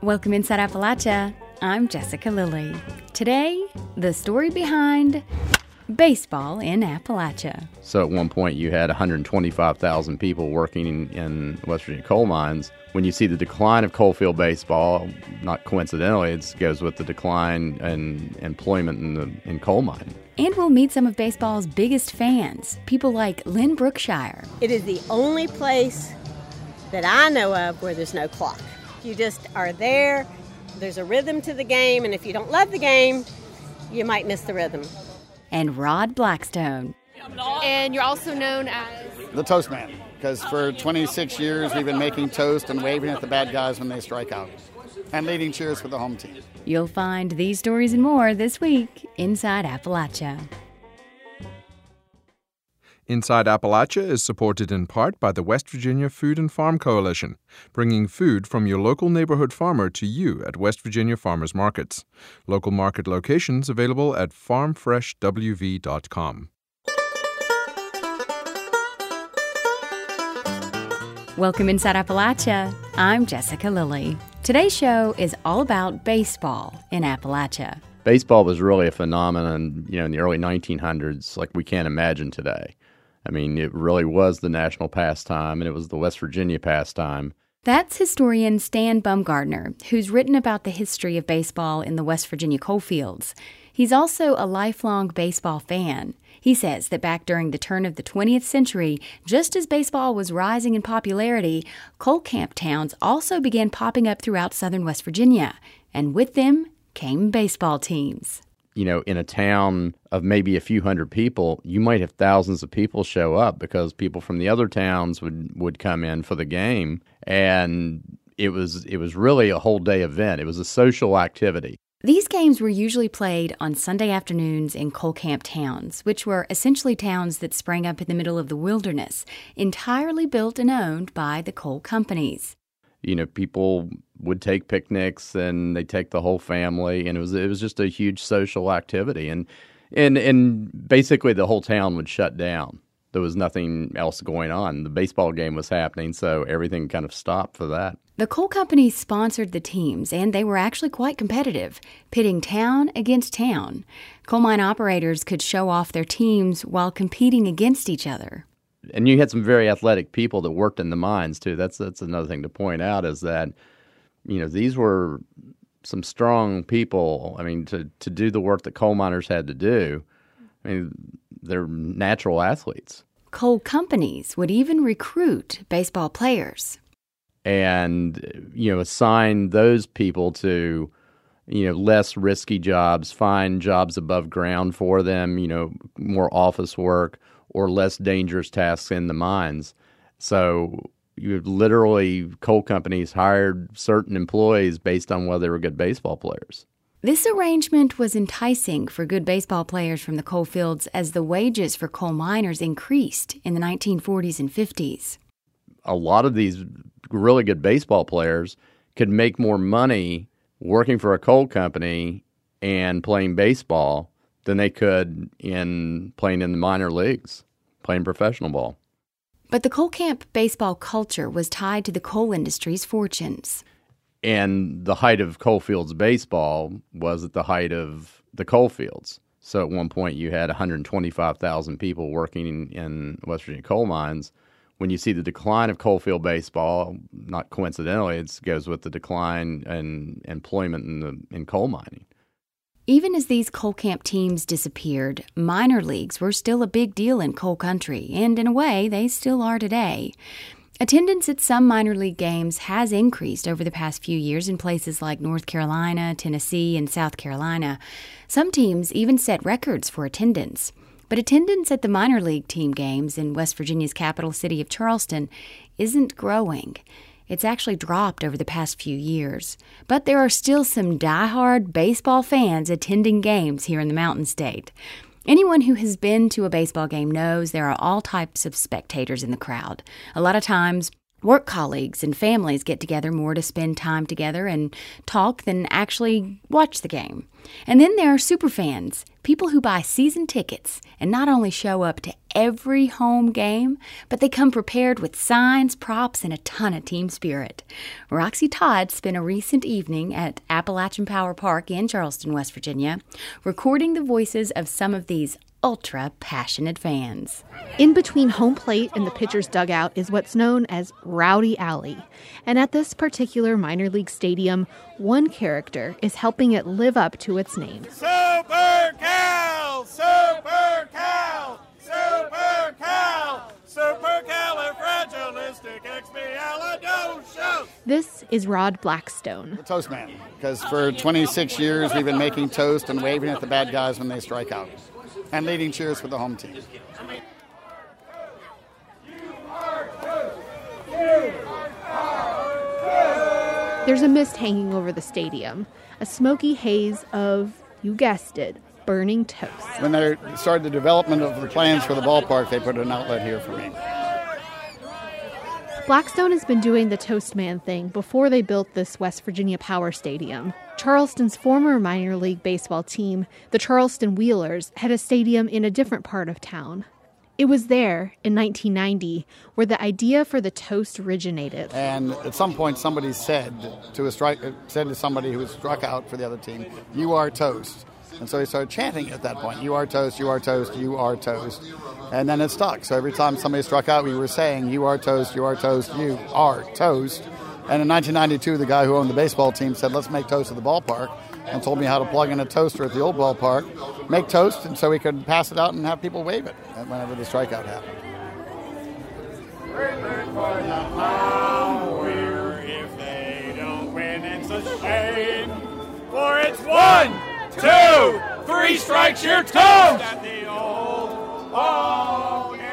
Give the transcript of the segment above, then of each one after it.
Welcome Inside Appalachia. I'm Jessica Lilly. Today, the story behind baseball in Appalachia. So at one point you had 125,000 people working in West Virginia coal mines. When you see the decline of coalfield baseball, not coincidentally, it goes with the decline in employment in coal mining. And we'll meet some of baseball's biggest fans, people like Lynn Brookshire. It is the only place that I know of where there's no clock. You just are there, there's a rhythm to the game, and if you don't love the game, you might miss the rhythm. And Rod Blackstone. And you're also known as the Toast Man, because for 26 years we've been making toast and waving at the bad guys when they strike out, and leading cheers for the home team. You'll find these stories and more this week Inside Appalachia. Inside Appalachia is supported in part by the West Virginia Food and Farm Coalition, bringing food from your local neighborhood farmer to you at West Virginia Farmers Markets. Local market locations available at farmfreshwv.com. Welcome Inside Appalachia. I'm Jessica Lilly. Today's show is all about baseball in Appalachia. Baseball was really a phenomenon, in the early 1900s, like we can't imagine today. I mean, it really was the national pastime, and it was the West Virginia pastime. That's historian Stan Bumgardner, who's written about the history of baseball in the West Virginia coalfields. He's also a lifelong baseball fan. He says that back during the turn of the 20th century, just as baseball was rising in popularity, coal camp towns also began popping up throughout southern West Virginia, and with them came baseball teams. In a town of maybe a few hundred people, you might have thousands of people show up because people from the other towns would come in for the game. And it was really a whole day event. It was a social activity. These games were usually played on Sunday afternoons in coal camp towns, which were essentially towns that sprang up in the middle of the wilderness, entirely built and owned by the coal companies. People would take picnics and they take the whole family, and it was just a huge social activity, and basically the whole town would shut down. There was nothing else going on. The baseball game was happening, so everything kind of stopped for that. The coal companies sponsored the teams, and they were actually quite competitive, pitting town against town. Coal mine operators could show off their teams while competing against each other. And you had some very athletic people that worked in the mines, too. That's another thing to point out is that, these were some strong people. I mean, to do the work that coal miners had to do, they're natural athletes. Coal companies would even recruit baseball players. And, assign those people to, less risky jobs, find jobs above ground for them, more office work, or less dangerous tasks in the mines. So coal companies hired certain employees based on whether they were good baseball players. This arrangement was enticing for good baseball players from the coal fields as the wages for coal miners increased in the 1940s and 50s. A lot of these really good baseball players could make more money working for a coal company and playing baseball than they could in playing in the minor leagues, playing professional ball. But the coal camp baseball culture was tied to the coal industry's fortunes. And the height of coalfields baseball was at the height of the coalfields. So at one point you had 125,000 people working in West Virginia coal mines. When you see the decline of coalfield baseball, not coincidentally, it goes with the decline in employment in coal mining. Even as these coal camp teams disappeared, minor leagues were still a big deal in coal country, and in a way, they still are today. Attendance at some minor league games has increased over the past few years in places like North Carolina, Tennessee, and South Carolina. Some teams even set records for attendance. But attendance at the minor league team games in West Virginia's capital city of Charleston isn't growing. It's actually dropped over the past few years. But there are still some diehard baseball fans attending games here in the Mountain State. Anyone who has been to a baseball game knows there are all types of spectators in the crowd. A lot of times, Work colleagues and families get together more to spend time together and talk than actually watch the game. And then there are superfans, people who buy season tickets and not only show up to every home game, but they come prepared with signs, props, and a ton of team spirit. Roxy Todd spent a recent evening at Appalachian Power Park in Charleston, West Virginia, recording the voices of some of these ultra-passionate fans. In between home plate and the pitcher's dugout is what's known as Rowdy Alley. And at this particular minor league stadium, one character is helping it live up to its name. Super Cal! Super Cal! Super Cal! Supercalifragilisticexpialidocious! This is Rod Blackstone. The Toast Man, because for 26 years we've been making toast and waving at the bad guys when they strike out. And leading cheers for the home team. There's a mist hanging over the stadium, a smoky haze of, you guessed it, burning toast. When they started the development of the plans for the ballpark, they put an outlet here for me. Blackstone has been doing the Toast Man thing before they built this West Virginia Power Stadium. Charleston's former minor league baseball team, the Charleston Wheelers, had a stadium in a different part of town. It was there, in 1990, where the idea for the toast originated. And at some point, somebody said to somebody who was struck out for the other team, "You are toast." And so he started chanting at that point, "You are toast, you are toast, you are toast." And then it stuck. So every time somebody struck out, we were saying, "You are toast, you are toast, you are toast." And in 1992, the guy who owned the baseball team said, "Let's make toast at the ballpark," and told me how to plug in a toaster at the old ballpark, make toast, and so we could pass it out and have people wave it whenever the strikeout happened. If they don't win, it's a shame. For it's 1, 2, 3 strikes, you're toast at the old ball game.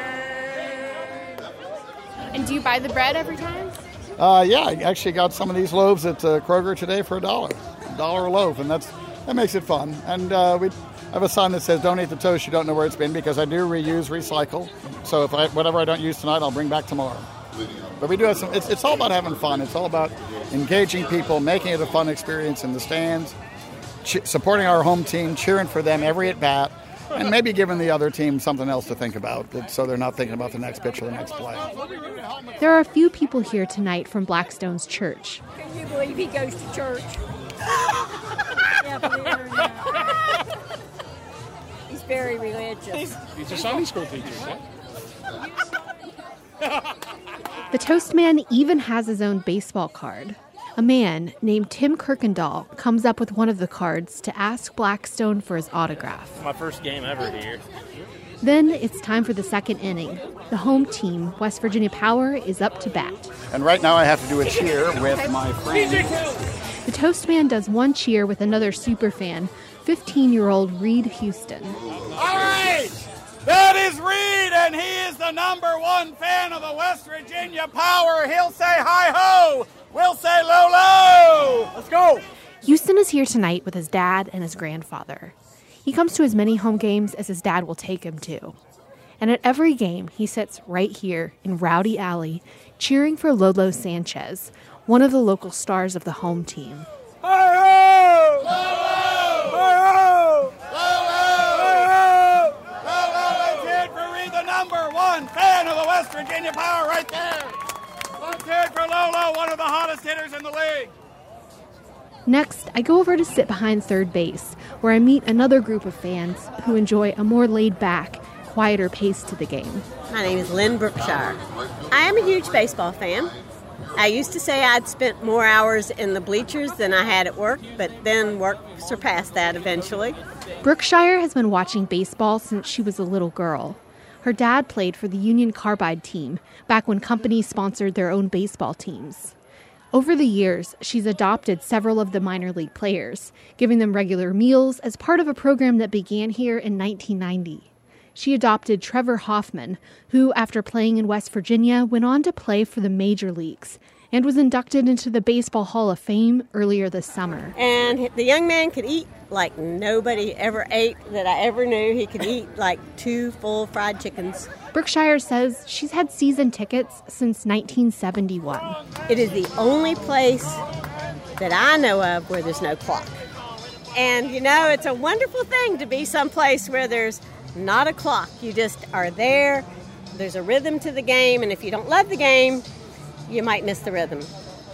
And do you buy the bread every time? Yeah, I actually got some of these loaves at Kroger today for $1 a loaf, and that makes it fun. And we have a sign that says, "Don't eat the toast you don't know where it's been," because I do reuse, recycle. So if whatever I don't use tonight, I'll bring back tomorrow. But we do have some. It's all about having fun. It's all about engaging people, making it a fun experience in the stands, supporting our home team, cheering for them every at bat, and maybe giving the other team something else to think about, so they're not thinking about the next pitch or the next play. There are a few people here tonight from Blackstone's church. Can you believe he goes to church? Yeah, believe it or not. He's very religious. He's a Sunday school teacher, huh? The Toast Man even has his own baseball card. A man named Tim Kirkendall comes up with one of the cards to ask Blackstone for his autograph. My first game ever here. Then it's time for the second inning. The home team, West Virginia Power, is up to bat. And right now I have to do a cheer with my friend. The Toast Man does one cheer with another superfan, 15-year-old Reed Houston. All right, that is Reed, and he is the #1 fan of the West Virginia Power. He'll say hi-ho. We'll say low-low. Let's go. Houston is here tonight with his dad and his grandfather. He comes to as many home games as his dad will take him to. And at every game, he sits right here in Rowdy Alley, cheering for Lolo Sanchez, one of the local stars of the home team. Hi-ho! Low-low! Hi-ho! Low-low! Low-low! Let's hear it for Reed, the #1 fan of the West Virginia Power right there. Let's hear it for Lolo, one of the hottest hitters in the league. Next, I go over to sit behind third base, where I meet another group of fans who enjoy a more laid-back, quieter pace to the game. My name is Lynn Brookshire. I am a huge baseball fan. I used to say I'd spent more hours in the bleachers than I had at work, but then work surpassed that eventually. Brookshire has been watching baseball since she was a little girl. Her dad played for the Union Carbide team back when companies sponsored their own baseball teams. Over the years, she's adopted several of the minor league players, giving them regular meals as part of a program that began here in 1990. She adopted Trevor Hoffman, who, after playing in West Virginia, went on to play for the major leagues, and was inducted into the Baseball Hall of Fame earlier this summer. And the young man could eat like nobody ever ate that I ever knew. He could eat like 2 full fried chickens. Brookshire says she's had season tickets since 1971. It is the only place that I know of where there's no clock. And, you know, it's a wonderful thing to be someplace where there's not a clock. You just are there. There's a rhythm to the game, and if you don't love the game, you might miss the rhythm.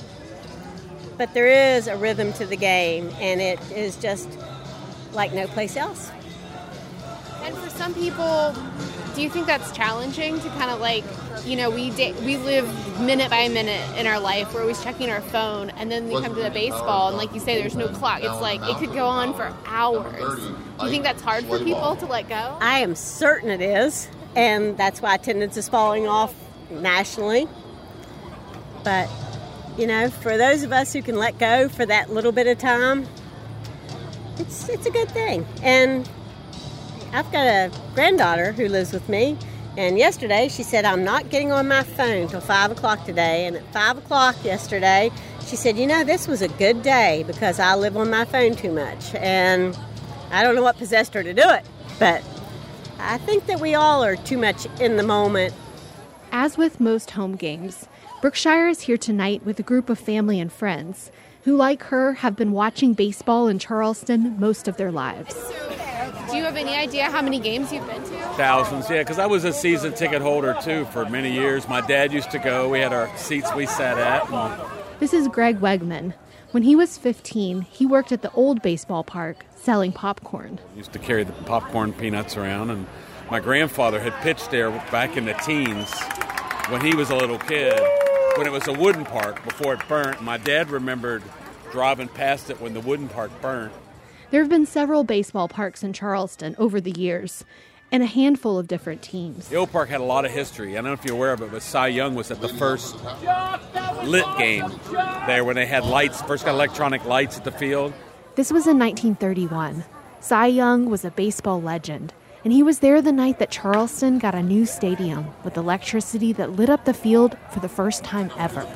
But there is a rhythm to the game, and it is just like no place else. And for some people, do you think that's challenging to kind of like, you know, we live minute by minute in our life. We're always checking our phone, and then we come to the baseball, and like you say, there's no clock. It's like it could go on for hours. Do you think that's hard for people to let go? I am certain it is, and that's why attendance is falling off nationally. But, you know, for those of us who can let go for that little bit of time, it's a good thing. And I've got a granddaughter who lives with me, and yesterday she said, I'm not getting on my phone till 5 o'clock today. And at 5 o'clock yesterday, she said, you know, this was a good day because I live on my phone too much. And I don't know what possessed her to do it, but I think that we all are too much in the moment. As with most home games, Brookshire is here tonight with a group of family and friends who, like her, have been watching baseball in Charleston most of their lives. Do you have any idea how many games you've been to? Thousands, yeah, because I was a season ticket holder, too, for many years. My dad used to go. We had our seats we sat at. This is Greg Wegman. When he was 15, he worked at the old baseball park selling popcorn. Used to carry the popcorn peanuts around, and my grandfather had pitched there back in the teens when he was a little kid, when it was a wooden park before it burnt. My dad remembered driving past it when the wooden park burnt. There have been several baseball parks in Charleston over the years, and a handful of different teams. The old park had a lot of history. I don't know if you're aware of it, but Cy Young was at the first lit game there when they had lights, first got electronic lights at the field. This was in 1931. Cy Young was a baseball legend, and he was there the night that Charleston got a new stadium with electricity that lit up the field for the first time ever.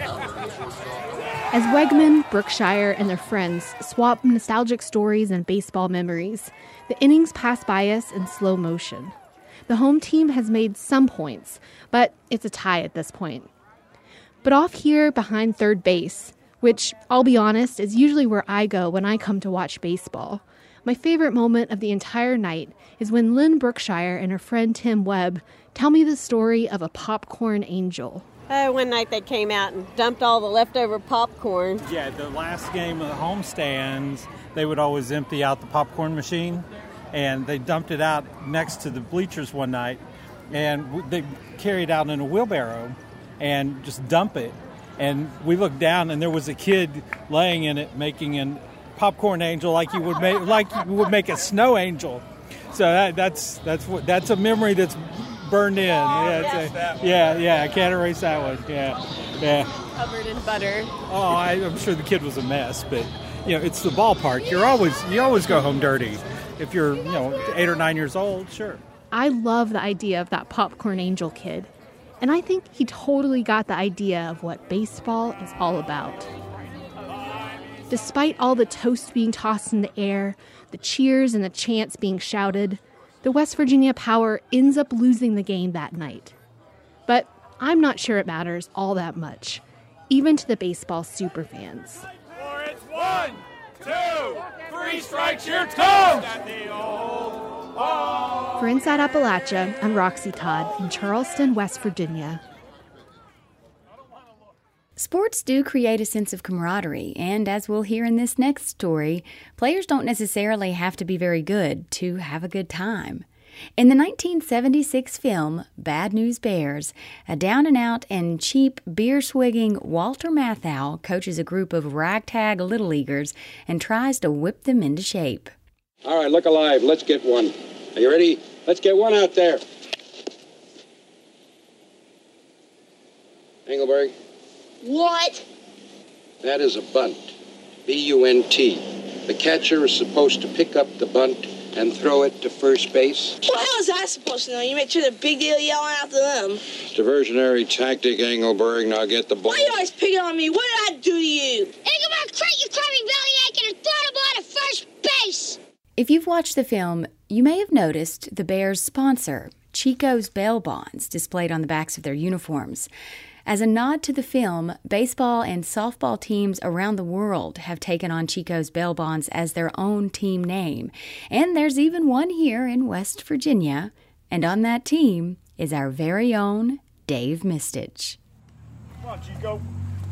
As Wegman, Brookshire, and their friends swap nostalgic stories and baseball memories, the innings pass by us in slow motion. The home team has made some points, but it's a tie at this point. But off here behind third base, which, I'll be honest, is usually where I go when I come to watch baseball, my favorite moment of the entire night is when Lynn Brookshire and her friend Tim Webb tell me the story of a popcorn angel. One night they came out and dumped all the leftover popcorn. Yeah, the last game of the homestands, they would always empty out the popcorn machine, and they dumped it out next to the bleachers one night, and they carry it out in a wheelbarrow and just dump it. And we looked down, and there was a kid laying in it making a popcorn angel like you would make a snow angel. So that's a memory that's burned in. Yeah, I can't erase that one. Yeah. Covered in butter. Oh, I'm sure the kid was a mess, but you know, it's the ballpark. You always go home dirty. If you're 8 or 9 years old, sure. I love the idea of that popcorn angel kid, and I think he totally got the idea of what baseball is all about. Despite all the toast being tossed in the air, the cheers and the chants being shouted, the West Virginia Power ends up losing the game that night. But I'm not sure it matters all that much, even to the baseball superfans. It's 1, 2, 3 strikes, you're toast! For Inside Appalachia, I'm Roxy Todd in Charleston, West Virginia. Sports do create a sense of camaraderie, and as we'll hear in this next story, players don't necessarily have to be very good to have a good time. In the 1976 film Bad News Bears, a down-and-out and cheap beer-swigging Walter Matthau coaches a group of ragtag Little Leaguers and tries to whip them into shape. All right, look alive. Let's get one. Are you ready? Let's get one out there. Engelberg. What? That is a bunt. B-U-N-T. The catcher is supposed to pick up the bunt and throw it to first base. Well, how was I supposed to know? You make sure the big deal yelling after them. Diversionary tactic, Engelberg. Now get the ball. Why are you always picking on me? What did I do to you? Engelberg, quit your climbing bellyache and throw the ball to first base. If you've watched the film, you may have noticed the Bears' sponsor, Chico's bail bonds, displayed on the backs of their uniforms. As a nod to the film, baseball and softball teams around the world have taken on Chico's bail bonds as their own team name. And there's even one here in West Virginia. And on that team is our very own Dave Mistich. Come on, Chico.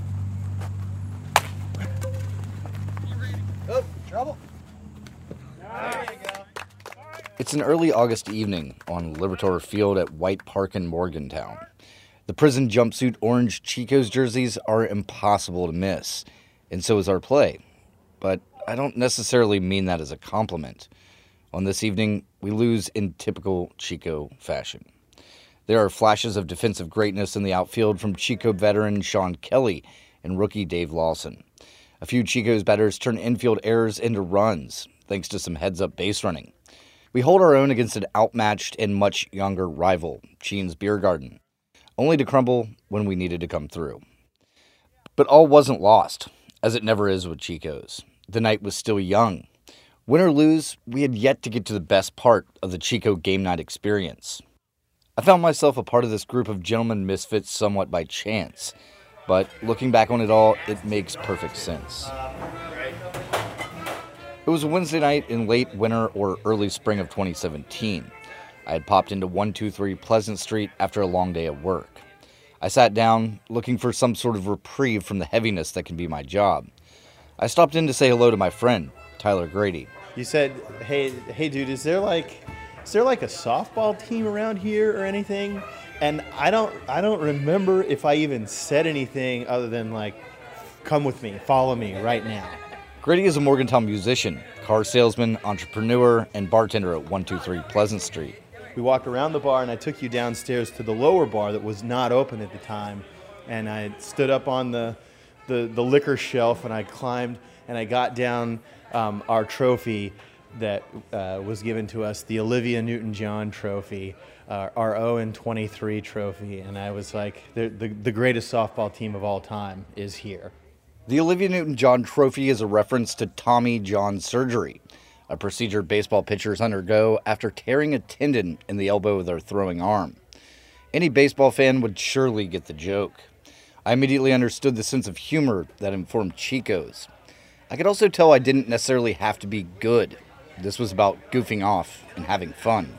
Oh, trouble. There you go. It's an early August evening on Libertor Field at White Park in Morgantown. The prison jumpsuit orange Chico's jerseys are impossible to miss, and so is our play. But I don't necessarily mean that as a compliment. On this evening, we lose in typical Chico fashion. There are flashes of defensive greatness in the outfield from Chico veteran Sean Kelly and rookie Dave Lawson. A few Chico's batters turn infield errors into runs, thanks to some heads-up base running. We hold our own against an outmatched and much younger rival, Sheen's Beer Garden, only to crumble when we needed to come through. But all wasn't lost, as it never is with Chico's. The night was still young. Win or lose, we had yet to get to the best part of the Chico game night experience. I found myself a part of this group of gentlemen misfits somewhat by chance, but looking back on it all, it makes perfect sense. It was a Wednesday night in late winter or early spring of 2017. I had popped into 123 Pleasant Street after a long day at work. I sat down, looking for some sort of reprieve from the heaviness that can be my job. I stopped in to say hello to my friend, Tyler Grady. You said, hey dude, is there like a softball team around here or anything? And I don't remember if I even said anything other than like, come with me, follow me right now. Grady is a Morgantown musician, car salesman, entrepreneur, and bartender at 123 Pleasant Street. We walked around the bar and I took you downstairs to the lower bar that was not open at the time. And I stood up on the liquor shelf and I climbed and I got down our trophy that was given to us, the Olivia Newton-John trophy, our 0-23 trophy. And I was like, the greatest softball team of all time is here. The Olivia Newton-John trophy is a reference to Tommy John surgery, a procedure baseball pitchers undergo after tearing a tendon in the elbow of their throwing arm. Any baseball fan would surely get the joke. I immediately understood the sense of humor that informed Chico's. I could also tell I didn't necessarily have to be good. This was about goofing off and having fun.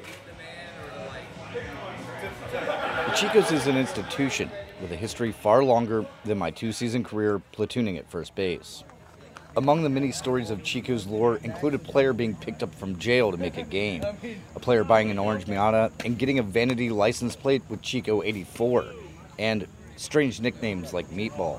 The Chico's is an institution with a history far longer than my 2-season career platooning at first base. Among the many stories of Chico's lore include a player being picked up from jail to make a game, a player buying an orange Miata and getting a vanity license plate with Chico 84, and strange nicknames like Meatball.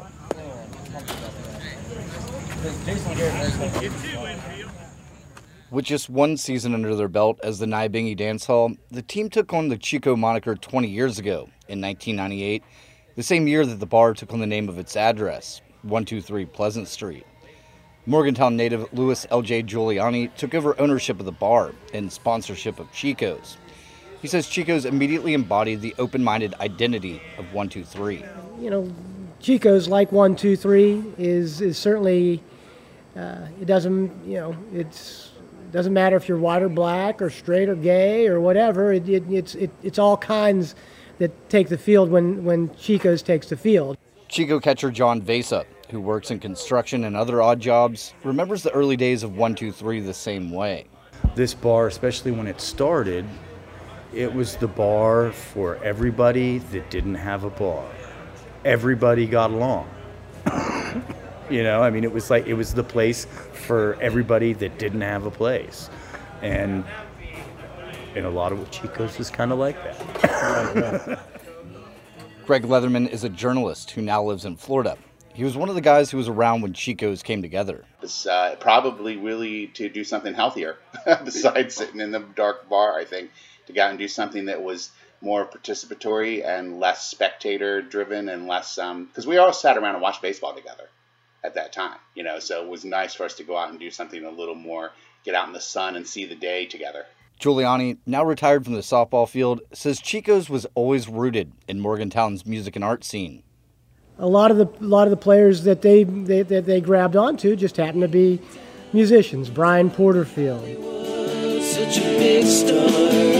With just one season under their belt as the Nyabingi Dance Hall, the team took on the Chico moniker 20 years ago, in 1998, the same year that the bar took on the name of its address, 123 Pleasant Street. Morgantown native Louis L.J. Giuliani took over ownership of the bar and sponsorship of Chico's. He says Chico's immediately embodied the open-minded identity of 123. You know, Chico's, like 123, is certainly, it doesn't matter if you're white or black or straight or gay or whatever. It's all kinds that take the field when Chico's takes the field. Chico catcher John Vesa, who works in construction and other odd jobs, remembers the early days of 123 the same way. This bar, especially when it started, it was the bar for everybody that didn't have a bar. Everybody got along. You know, I mean, it was the place for everybody that didn't have a place. And a lot of what Chico's is kind of like that. Greg Leatherman is a journalist who now lives in Florida. He was one of the guys who was around when Chico's came together. It's probably really to do something healthier besides sitting in the dark bar, I think, to go out and do something that was more participatory and less spectator-driven and less... because we all sat around and watched baseball together at that time, so it was nice for us to go out and do something a little more, get out in the sun and see the day together. Giuliani, now retired from the softball field, says Chico's was always rooted in Morgantown's music and art scene. A lot of the players that they grabbed onto just happened to be musicians. Brian Porterfield, such a big star,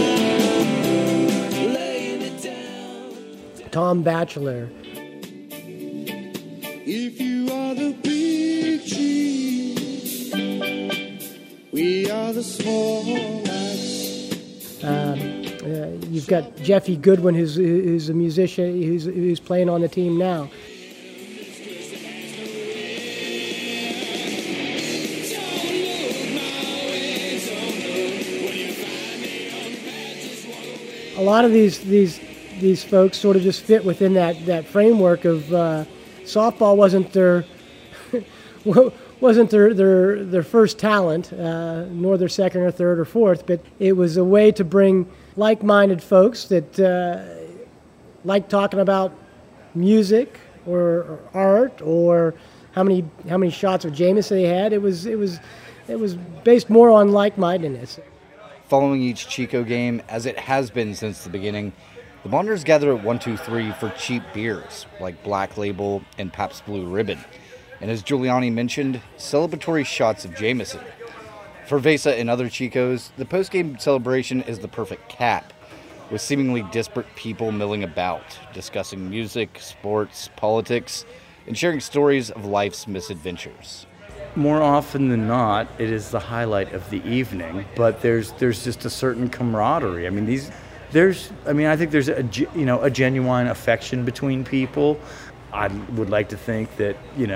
Tom Batchelor. If you are the big tree, we are the small lights. You've got Jeffy Goodwin, who's a musician, who's playing on the team now. A lot of these folks sort of just fit within that framework of softball wasn't their first talent, nor their second or third or fourth, but it was a way to bring like-minded folks that like talking about music or art or how many shots of Jameson they had. It was based more on like-mindedness. Following each Chico game, as it has been since the beginning, the Monsters gather at 123 for cheap beers like Black Label and Pabst Blue Ribbon, and as Giuliani mentioned, celebratory shots of Jameson. For Vesa and other Chicos, the post-game celebration is the perfect cap, with seemingly disparate people milling about, discussing music, sports, politics, and sharing stories of life's misadventures. More often than not, it is the highlight of the evening, but there's just a certain camaraderie. I mean, I think there's a genuine affection between people. I would like to think that,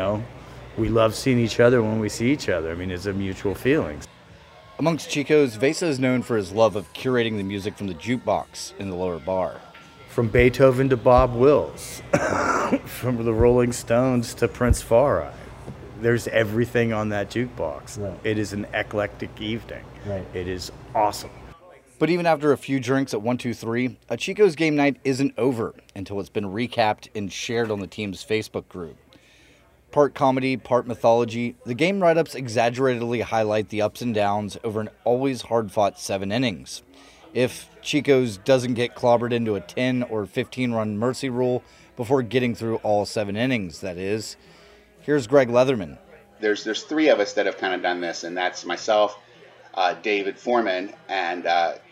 we love seeing each other when we see each other. I mean, it's a mutual feeling. Amongst Chicos, Vesa is known for his love of curating the music from the jukebox in the lower bar. From Beethoven to Bob Wills, from the Rolling Stones to Prince Far. There's everything on that jukebox. Right. It is an eclectic evening. Right. It is awesome. But even after a few drinks at 123, a Chico's game night isn't over until it's been recapped and shared on the team's Facebook group. Part comedy, part mythology, the game write-ups exaggeratedly highlight the ups and downs over an always hard-fought 7 innings. If Chico's doesn't get clobbered into a 10 or 15-run mercy rule before getting through all 7 innings, that is. Here's Greg Leatherman. There's 3 of us that have kind of done this, and that's myself, David Foreman, and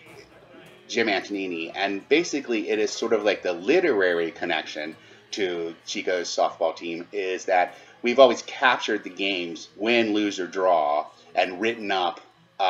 Jim Antonini. And basically, it is sort of like the literary connection to Chico's softball team is that we've always captured the games, win, lose, or draw, and written up,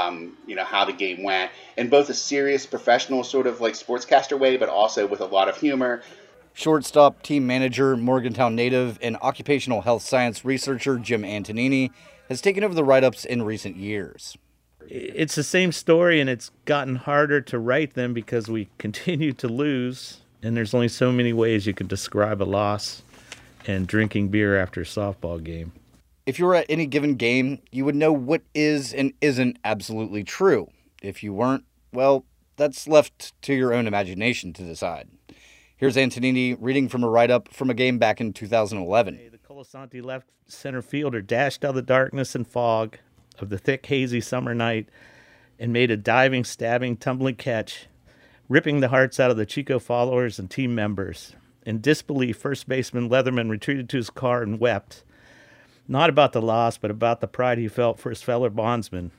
how the game went in both a serious, professional sort of like sportscaster way, but also with a lot of humor. Shortstop, team manager, Morgantown native, and occupational health science researcher Jim Antonini has taken over the write-ups in recent years. It's the same story, and it's gotten harder to write them because we continue to lose, and there's only so many ways you can describe a loss and drinking beer after a softball game. If you were at any given game, you would know what is and isn't absolutely true. If you weren't, well, that's left to your own imagination to decide. Here's Antonini reading from a write-up from a game back in 2011. The Colasanti left center fielder dashed out of the darkness and fog of the thick, hazy summer night and made a diving, stabbing, tumbling catch, ripping the hearts out of the Chico followers and team members. In disbelief, first baseman Leatherman retreated to his car and wept, not about the loss, but about the pride he felt for his fellow bondsmen.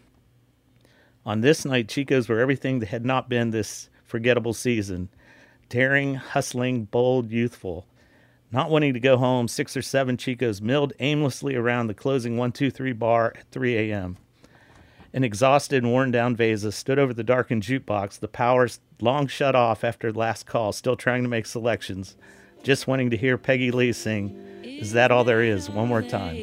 On this night, Chicos were everything that had not been this forgettable season. Daring, hustling, bold, youthful. Not wanting to go home, 6 or 7 Chicos milled aimlessly around the closing 123 bar at 3 a.m. An exhausted and worn-down Vesa stood over the darkened jukebox, the powers long shut off after the last call, still trying to make selections, just wanting to hear Peggy Lee sing, "Is That All There Is?" one more time.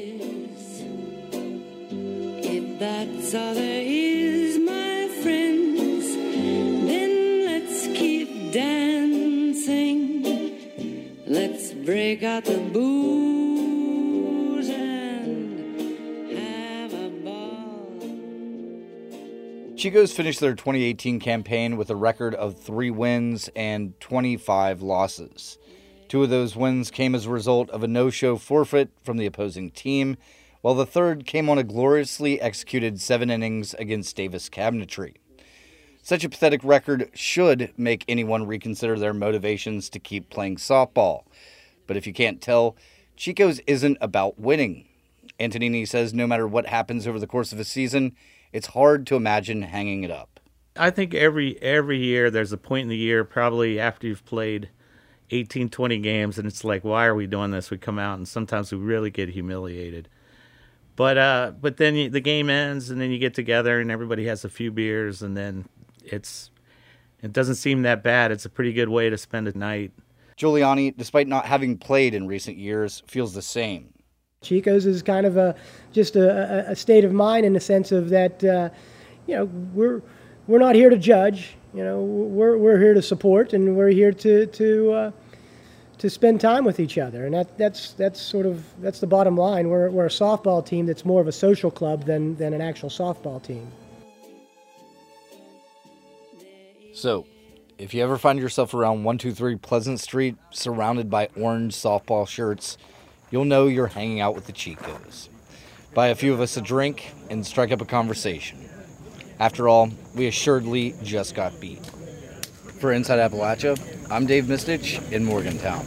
If that's all there is, my friends, then let's keep dancing. Let's break out the booze and have a ball. Chicos finished their 2018 campaign with a record of 3 wins and 25 losses. 2 of those wins came as a result of a no-show forfeit from the opposing team, while the third came on a gloriously executed 7 innings against Davis Cabinetry. Such a pathetic record should make anyone reconsider their motivations to keep playing softball. But if you can't tell, Chico's isn't about winning. Antonini says no matter what happens over the course of a season, it's hard to imagine hanging it up. I think every year there's a point in the year, probably after you've played 18, 20 games, and it's like, why are we doing this? We come out, and sometimes we really get humiliated. But then the game ends, and then you get together, and everybody has a few beers, and then it doesn't seem that bad. It's a pretty good way to spend a night. Giuliani, despite not having played in recent years, feels the same. Chico's is kind of just a state of mind in the sense of that, we're not here to judge. We're here to support, and we're here to spend time with each other, and that's the bottom line. We're a softball team that's more of a social club than an actual softball team. So, if you ever find yourself around 123 Pleasant Street, surrounded by orange softball shirts, you'll know you're hanging out with the Chicos. Buy a few of us a drink and strike up a conversation. After all, we assuredly just got beat. For Inside Appalachia, I'm Dave Mistich in Morgantown.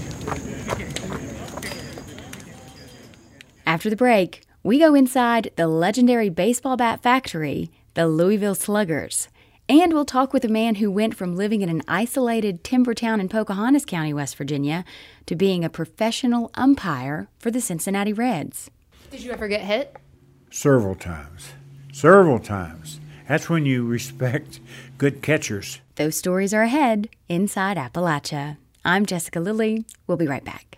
After the break, we go inside the legendary baseball bat factory, the Louisville Sluggers. And we'll talk with a man who went from living in an isolated timber town in Pocahontas County, West Virginia, to being a professional umpire for the Cincinnati Reds. Did you ever get hit? Several times. Several times. That's when you respect good catchers. Those stories are ahead inside Appalachia. I'm Jessica Lilly. We'll be right back.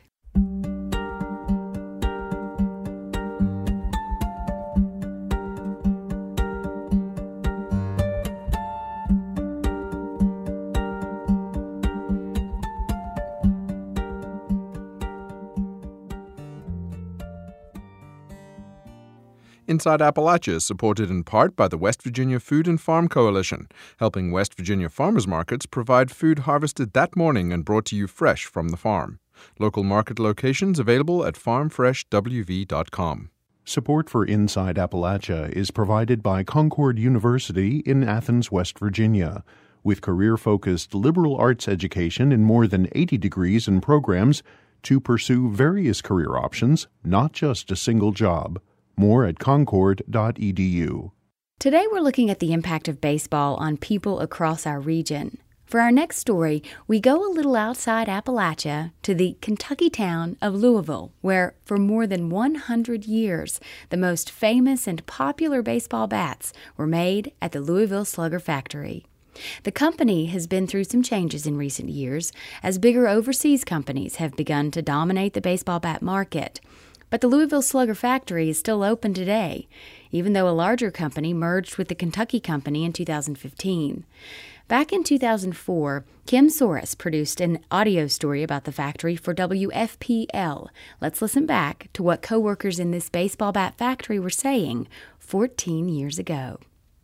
Inside Appalachia is supported in part by the West Virginia Food and Farm Coalition, helping West Virginia farmers markets provide food harvested that morning and brought to you fresh from the farm. Local market locations available at farmfreshwv.com. Support for Inside Appalachia is provided by Concord University in Athens, West Virginia. With career-focused liberal arts education in more than 80 degrees and programs to pursue various career options, not just a single job. More at concord.edu. Today we're looking at the impact of baseball on people across our region. For our next story, we go a little outside Appalachia to the Kentucky town of Louisville, where for more than 100 years, the most famous and popular baseball bats were made at the Louisville Slugger Factory. The company has been through some changes in recent years, as bigger overseas companies have begun to dominate the baseball bat market. But the Louisville Slugger Factory is still open today, even though a larger company merged with the Kentucky Company in 2015. Back in 2004, Kim Soros produced an audio story about the factory for WFPL. Let's listen back to what coworkers in this baseball bat factory were saying 14 years ago.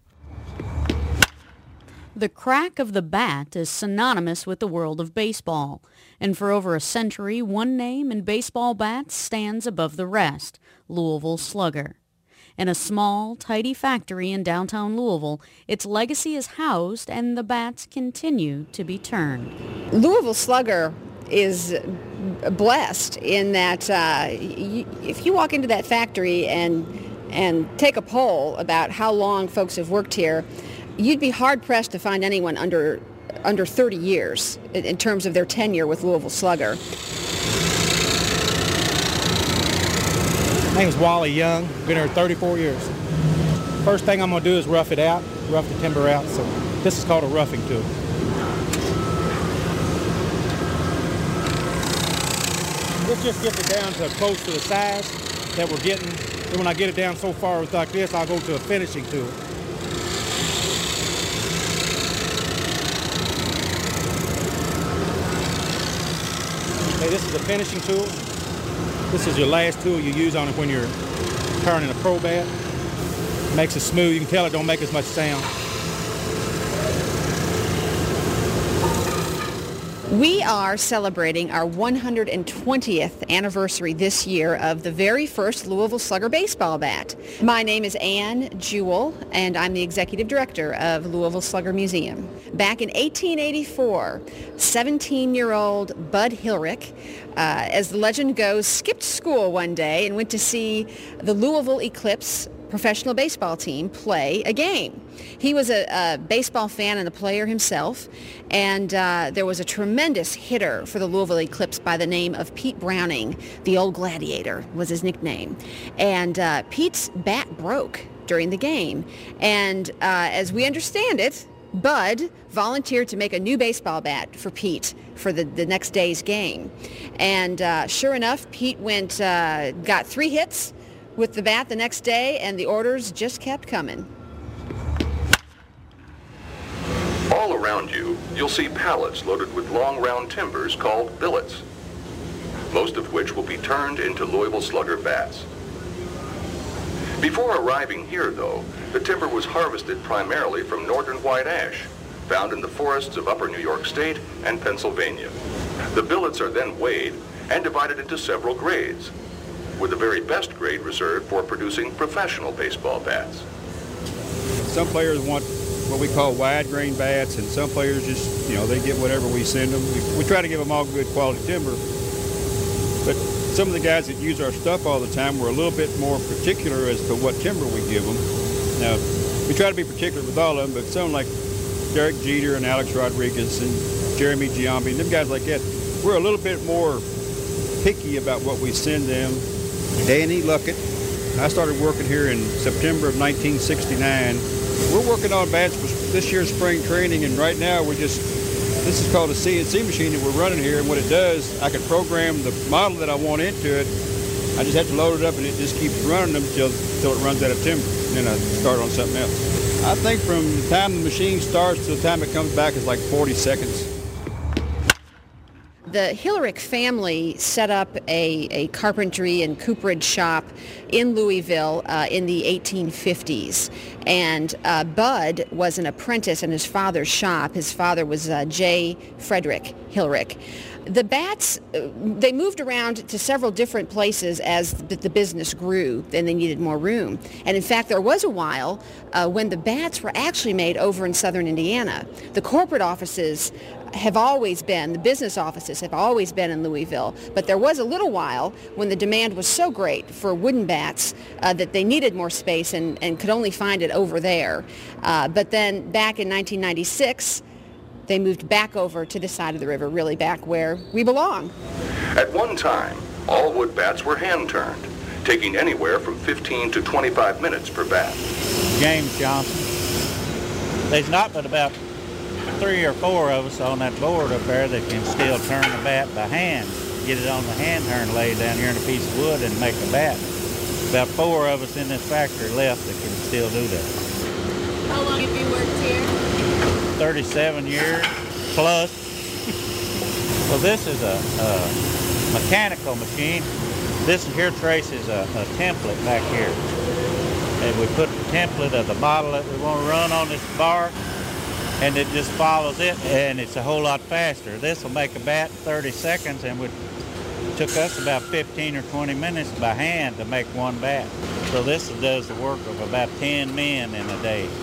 The crack of the bat is synonymous with the world of baseball, and for over a century, one name in baseball bats stands above the rest, Louisville Slugger. In a small, tidy factory in downtown Louisville, its legacy is housed and the bats continue to be turned. Louisville Slugger is blessed in that if you walk into that factory and take a poll about how long folks have worked here, you'd be hard-pressed to find anyone under 30 years in terms of their tenure with Louisville Slugger. My name's Wally Young. Been here 34 years. First thing I'm going to do is rough the timber out. So this is called a roughing tool. Let's just get it down to close to the size that we're getting. Then when I get it down so far like this, I'll go to a finishing tool. Okay, this is a finishing tool. This is your last tool you use on it when you're turning a pro bat. Makes it smooth. You can tell it don't make as much sound. We are celebrating our 120th anniversary this year of the very first Louisville Slugger baseball bat. My name is Ann Jewell, and I'm the executive director of Louisville Slugger Museum. Back in 1884, 17-year-old Bud Hilrich, as the legend goes, skipped school one day and went to see the Louisville Eclipse professional baseball team play a game. He was a baseball fan and a player himself, and there was a tremendous hitter for the Louisville Eclipse by the name of Pete Browning. The Old Gladiator was his nickname. And Pete's bat broke during the game, and as we understand it, Bud volunteered to make a new baseball bat for Pete for the next day's game. And sure enough, Pete got 3 hits with the bat the next day, and the orders just kept coming. All around you, you'll see pallets loaded with long round timbers called billets, most of which will be turned into Louisville Slugger bats. Before arriving here, though, the timber was harvested primarily from northern white ash, found in the forests of upper New York State and Pennsylvania. The billets are then weighed and divided into several grades, with the very best grade reserved for producing professional baseball bats. Some players want what we call wide grain bats, and some players just, they get whatever we send them. We try to give them all good quality timber, but some of the guys that use our stuff all the time were a little bit more particular as to what timber we give them. Now, we try to be particular with all of them, but some like Derek Jeter and Alex Rodriguez and Jeremy Giambi, and them guys like that, we're a little bit more picky about what we send them. Danny Luckett. I started working here in September of 1969. We're working on bats for this year's spring training, and right now this is called a CNC machine that we're running here, and what it does, I can program the model that I want into it. I just have to load it up, and it just keeps running them until it runs out of timber, and then I start on something else. I think from the time the machine starts to the time it comes back is like 40 seconds. The Hilrich family set up a carpentry and cooperage shop in Louisville in the 1850s. And Bud was an apprentice in his father's shop. His father was J. Frederick Hilrich. The bats, they moved around to several different places as the business grew, and they needed more room. And in fact, there was a while when the bats were actually made over in southern Indiana. The corporate offices have always been, the business offices have always been in Louisville, but there was a little while when the demand was so great for wooden bats that they needed more space and could only find it over there. But then back in 1996, they moved back over to this side of the river, really back where we belong. At one time, all wood bats were hand-turned, taking anywhere from 15 to 25 minutes per bat. James Johnson. There's not but about 3 or 4 of us on that board up there that can still turn the bat by hand, get it on the hand turn, lay it down here in a piece of wood and make a bat. About 4 of us in this factory left that can still do that. How long have you worked here? 37 years plus. Well, this is a mechanical machine. This here traces a template back here. And we put the template of the model that we want to run on this bar, and it just follows it, and it's a whole lot faster. This will make a bat in 30 seconds, and it took us about 15 or 20 minutes by hand to make one bat. So this does the work of about 10 men in a day.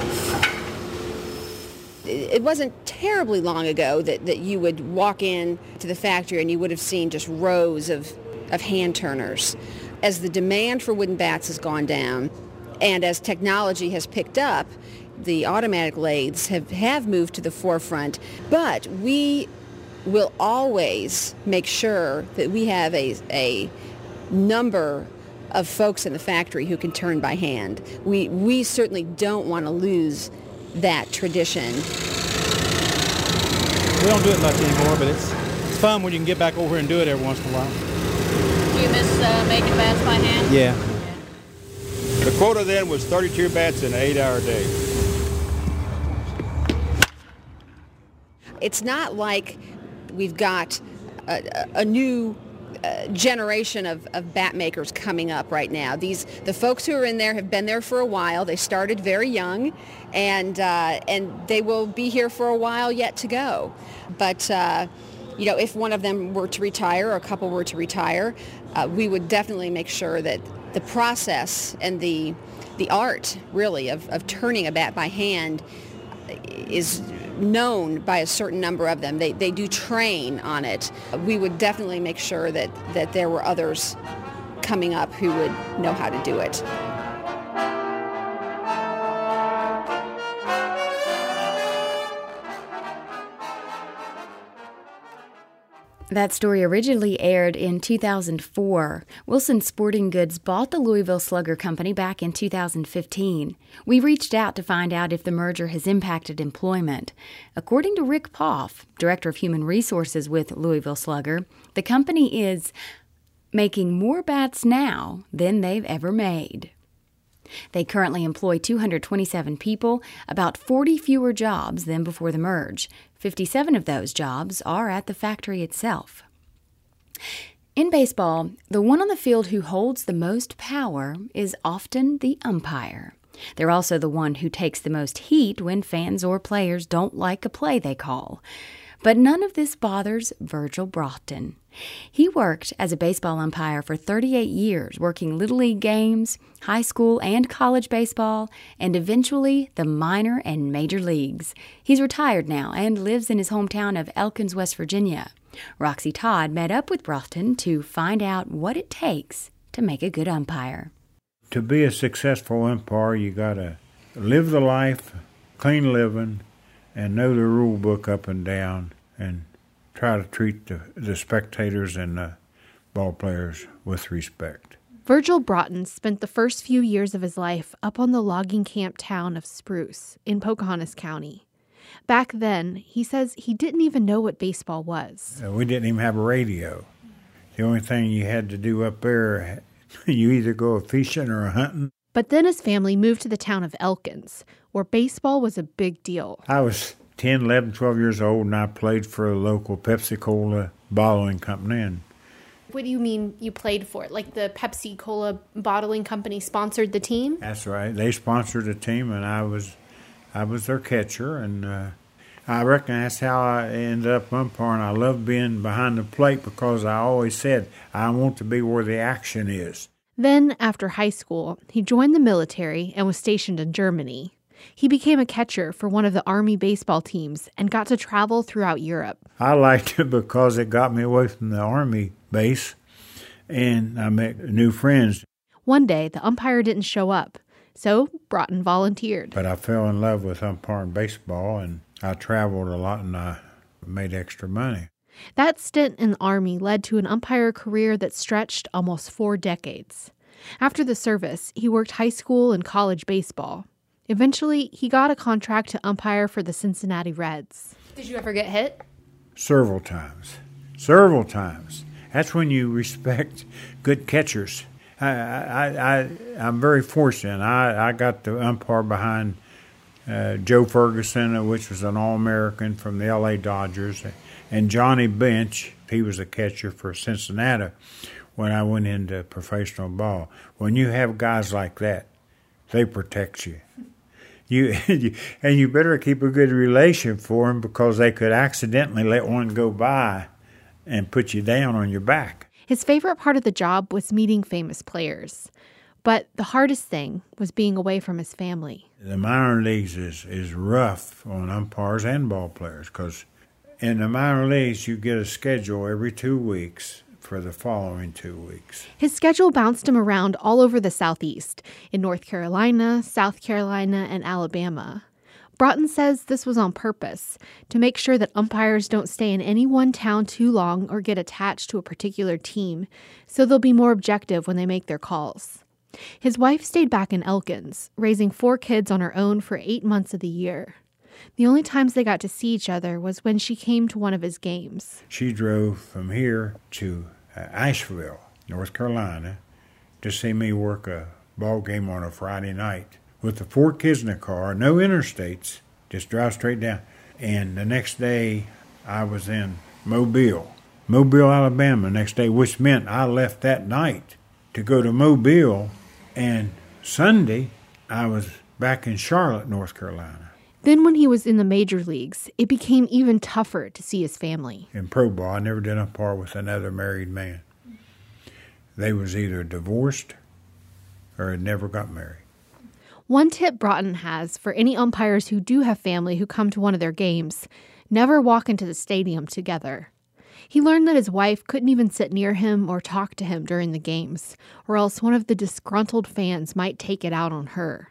It wasn't terribly long ago that you would walk in to the factory and you would have seen just rows of hand turners. As the demand for wooden bats has gone down, and as technology has picked up, the automatic lathes have moved to the forefront, but we will always make sure that we have a number of folks in the factory who can turn by hand. We certainly don't want to lose that tradition. We don't do it much anymore, but it's fun when you can get back over here and do it every once in a while. Do you miss making bats by hand? Yeah. The quota then was 32 bats in an 8-hour day. It's not like we've got a new generation of bat makers coming up right now. The folks who are in there have been there for a while. They started very young, and they will be here for a while yet to go. But if one of them were to retire or a couple were to retire, we would definitely make sure that the process and the art, really, of turning a bat by hand is known by a certain number of them. They do train on it. We would definitely make sure that there were others coming up who would know how to do it. That story originally aired in 2004. Wilson Sporting Goods bought the Louisville Slugger Company back in 2015. We reached out to find out if the merger has impacted employment. According to Rick Poff, Director of Human Resources with Louisville Slugger, the company is making more bats now than they've ever made. They currently employ 227 people, about 40 fewer jobs than before the merge. 57 of those jobs are at the factory itself. In baseball, the one on the field who holds the most power is often the umpire. They're also the one who takes the most heat when fans or players don't like a play they call. But none of this bothers Virgil Broughton. He worked as a baseball umpire for 38 years, working Little League games, high school and college baseball, and eventually the minor and major leagues. He's retired now and lives in his hometown of Elkins, West Virginia. Roxy Todd met up with Broughton to find out what it takes to make a good umpire. To be a successful umpire, you got to live the life, clean living, and know the rule book up and down, and try to treat the spectators and the ball players with respect. Virgil Broughton spent the first few years of his life up on the logging camp town of Spruce in Pocahontas County. Back then, he says he didn't even know what baseball was. We didn't even have a radio. The only thing you had to do up there, you either go fishing or hunting. But then his family moved to the town of Elkins, where baseball was a big deal. I was 10, 11, 12 years old, and I played for a local Pepsi-Cola bottling company. And what do you mean you played for it? Like the Pepsi-Cola bottling company sponsored the team? That's right. They sponsored the team, and I was their catcher. And I reckon that's how I ended up umpiring. I love being behind the plate because I always said I want to be where the action is. Then, after high school, he joined the military and was stationed in Germany. He became a catcher for one of the Army baseball teams and got to travel throughout Europe. I liked it because it got me away from the Army base, and I met new friends. One day, the umpire didn't show up, so Broughton volunteered. But I fell in love with umpiring baseball, and I traveled a lot, and I made extra money. That stint in the Army led to an umpire career that stretched almost 4 decades. After the service, he worked high school and college baseball. Eventually, he got a contract to umpire for the Cincinnati Reds. Did you ever get hit? Several times. Several times. That's when you respect good catchers. I'm very fortunate. I got the umpire behind Joe Ferguson, which was an All-American from the L.A. Dodgers, and Johnny Bench. He was a catcher for Cincinnati when I went into professional ball. When you have guys like that, they protect you. And you better keep a good relation for them because they could accidentally let one go by and put you down on your back. His favorite part of the job was meeting famous players. But the hardest thing was being away from his family. The minor leagues is rough on umpires and ball players because in the minor leagues you get a schedule every 2 weeks for the following 2 weeks. His schedule bounced him around all over the Southeast, in North Carolina, South Carolina, and Alabama. Broughton says this was on purpose, to make sure that umpires don't stay in any one town too long or get attached to a particular team, so they'll be more objective when they make their calls. His wife stayed back in Elkins, raising 4 kids on her own for 8 months of the year. The only times they got to see each other was when she came to one of his games. She drove from here to Asheville, North Carolina, to see me work a ball game on a Friday night with the 4 kids in the car, no interstates, just drive straight down. And the next day I was in Mobile, Mobile, Alabama, next day, which meant I left that night to go to Mobile, and Sunday I was back in Charlotte, North Carolina. Then when he was in the major leagues, it became even tougher to see his family. In pro ball, I never did umpire with another married man. They was either divorced or had never got married. One tip Broughton has for any umpires who do have family who come to one of their games: never walk into the stadium together. He learned that his wife couldn't even sit near him or talk to him during the games, or else one of the disgruntled fans might take it out on her.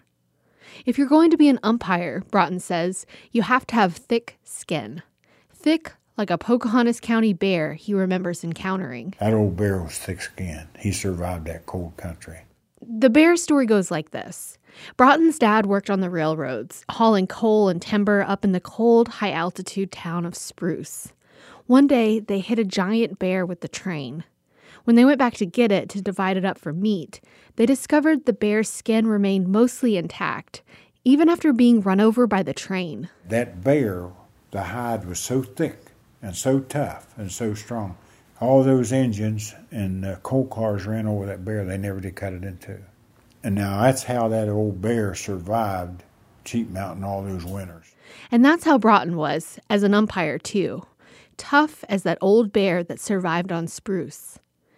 If you're going to be an umpire, Broughton says, you have to have thick skin. Thick like a Pocahontas County bear he remembers encountering. That old bear was thick-skinned. He survived that cold country. The bear story goes like this. Broughton's dad worked on the railroads, hauling coal and timber up in the cold, high-altitude town of Spruce. One day, they hit a giant bear with the train. When they went back to get it to divide it up for meat, they discovered the bear's skin remained mostly intact, even after being run over by the train. That bear, the hide was so thick and so tough and so strong. All those engines and coal cars ran over that bear. They never did cut it in two. And now that's how that old bear survived Cheat Mountain all those winters. And that's how Broughton was, as an umpire too. Tough as that old bear that survived on Spruce.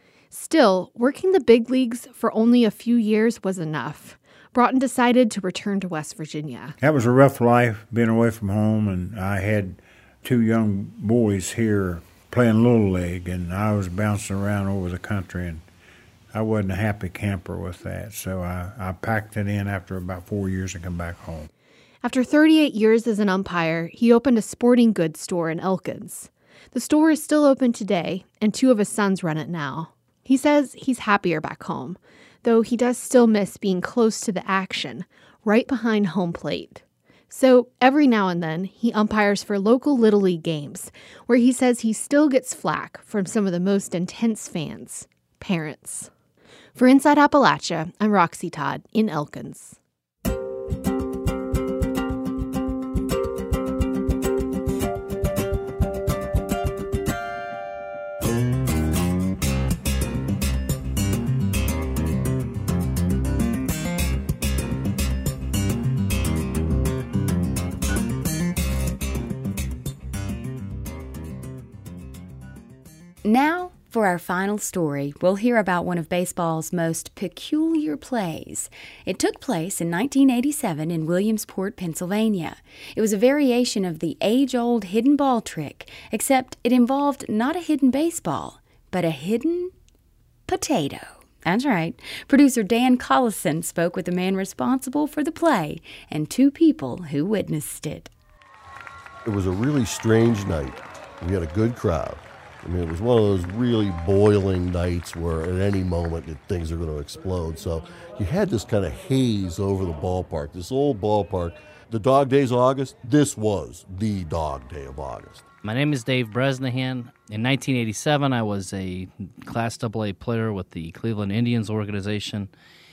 Still, working the big leagues for only a few years was enough. Broughton decided to return to West Virginia. That was a rough life, being away from home, and I had 2 young boys here playing Little League, and I was bouncing around over the country, and I wasn't a happy camper with that. So I packed it in after about 4 years and come back home. After 38 years as an umpire, he opened a sporting goods store in Elkins. The store is still open today, and 2 of his sons run it now. He says he's happier back home, though he does still miss being close to the action, right behind home plate. So every now and then, he umpires for local Little League games, where he says he still gets flack from some of the most intense fans, parents. For Inside Appalachia, I'm Roxy Todd in Elkins. Now, for our final story, we'll hear about one of baseball's most peculiar plays. It took place in 1987 in Williamsport, Pennsylvania. It was a variation of the age-old hidden ball trick, except it involved not a hidden baseball, but a hidden potato. That's right. Producer Dan Collison spoke with the man responsible for the play and 2 people who witnessed it. It was a really strange night. We had a good crowd. I mean, it was one of those really boiling nights where at any moment things are going to explode. So you had this kind of haze over the ballpark, this old ballpark. The dog days of August, this was the dog day of August. My name is Dave Bresnahan. In 1987, I was a Class AA player with the Cleveland Indians organization.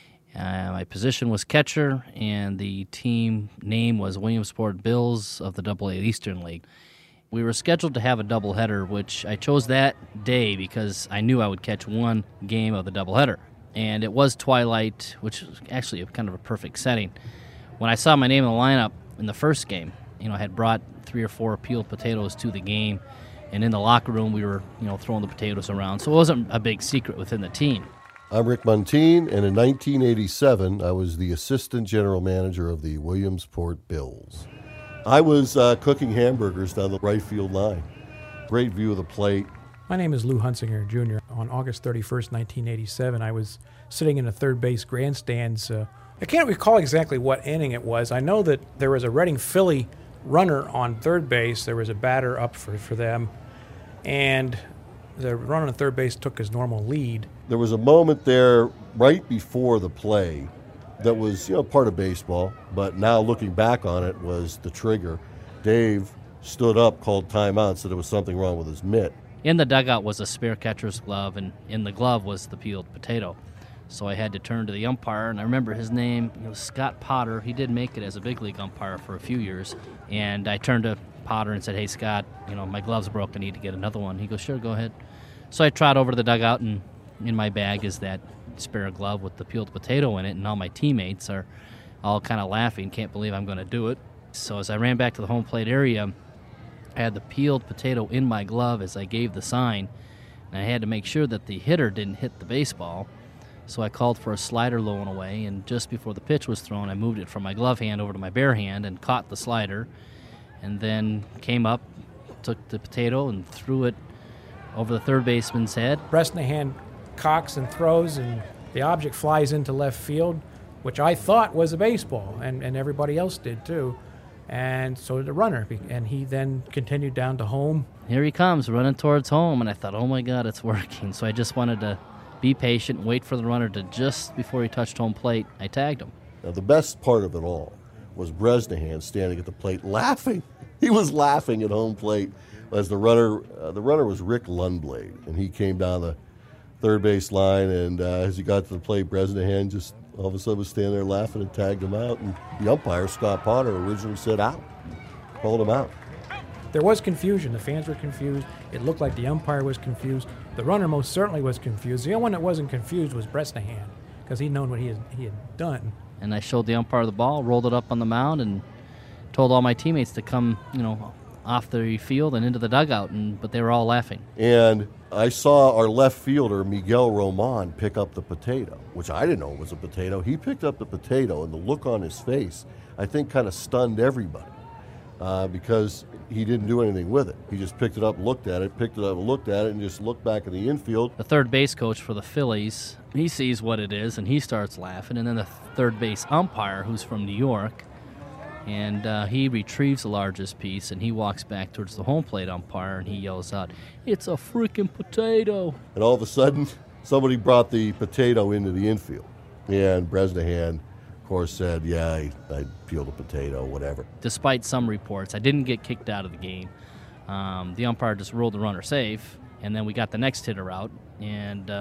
My position was catcher, and the team name was Williamsport Bills of the AA Eastern League. We were scheduled to have a doubleheader, which I chose that day because I knew I would catch one game of the doubleheader. And it was twilight, which was actually kind of a perfect setting. When I saw my name in the lineup in the first game, I had brought 3 or 4 peeled potatoes to the game, and in the locker room we were, throwing the potatoes around. So it wasn't a big secret within the team. I'm Rick Montine, and in 1987, I was the assistant general manager of the Williamsport Bills. I was cooking hamburgers down the right field line. Great view of the plate. My name is Lou Hunsinger, Jr. On August 31st, 1987, I was sitting in the third base grandstands. I can't recall exactly what inning it was. I know that there was a Reading Philly runner on third base. There was a batter up for them, and the runner on third base took his normal lead. There was a moment there right before the play that was, part of baseball, but now looking back on it was the trigger. Dave stood up, called timeout, said there was something wrong with his mitt. In the dugout was a spare catcher's glove, and in the glove was the peeled potato. So I had to turn to the umpire, and I remember his name, Scott Potter. He did make it as a big league umpire for a few years. And I turned to Potter and said, "Hey, Scott, my glove's broke. I need to get another one." He goes, "Sure, go ahead." So I trot over to the dugout, and in my bag is that spare glove with the peeled potato in it, and all my teammates are all kind of laughing, can't believe I'm going to do it. So as I ran back to the home plate area, I had the peeled potato in my glove as I gave the sign, and I had to make sure that the hitter didn't hit the baseball. So I called for a slider low and away, and just before the pitch was thrown, I moved it from my glove hand over to my bare hand and caught the slider, and then came up, took the potato, and threw it over the third baseman's head. Bresnahan cocks and throws, and the object flies into left field, which I thought was a baseball, and everybody else did too. And so did the runner, and he then continued down to home. Here he comes, running towards home, and I thought, oh my God, it's working. So I just wanted to be patient, wait for the runner to just before he touched home plate, I tagged him. Now, the best part of it all was Bresnahan standing at the plate laughing. He was laughing at home plate as the runner was Rick Lundblade, and he came down the third base line, and as he got to the plate, Bresnahan just all of a sudden was standing there laughing and tagged him out. And the umpire, Scott Potter, originally said out, called him out. There was confusion. The fans were confused. It looked like the umpire was confused. The runner most certainly was confused. The only one that wasn't confused was Bresnahan, because he'd known what he had done. And I showed the umpire the ball, rolled it up on the mound, and told all my teammates to come, off the field and into the dugout, but they were all laughing. And I saw our left fielder, Miguel Roman, pick up the potato, which I didn't know was a potato. He picked up the potato, and the look on his face, I think, kind of stunned everybody because he didn't do anything with it. He just picked it up, looked at it, and just looked back in the infield. The third base coach for the Phillies, he sees what it is, and he starts laughing. And then the third base umpire, who's from New York, and he retrieves the largest piece, and he walks back towards the home plate umpire, and he yells out, "It's a freaking potato!" And all of a sudden, somebody brought the potato into the infield. And Bresnahan, of course, said, yeah, I peeled a potato, whatever. Despite some reports, I didn't get kicked out of the game. The umpire just ruled the runner safe, and then we got the next hitter out, and